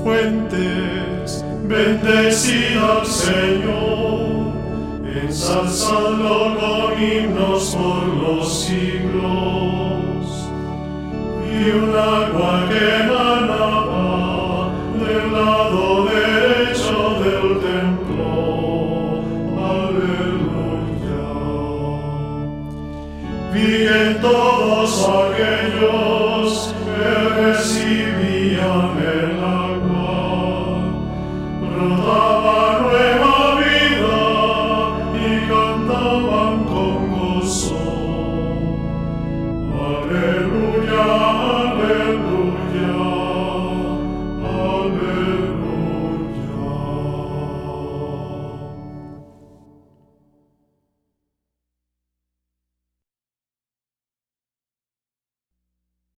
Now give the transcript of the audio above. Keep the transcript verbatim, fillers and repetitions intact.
fuentes, bendecid al Señor, ensalzadlo con himnos por los siglos. Y un agua que manaba del lado derecho del templo. Aleluya. Vi en todos aquellos que reciben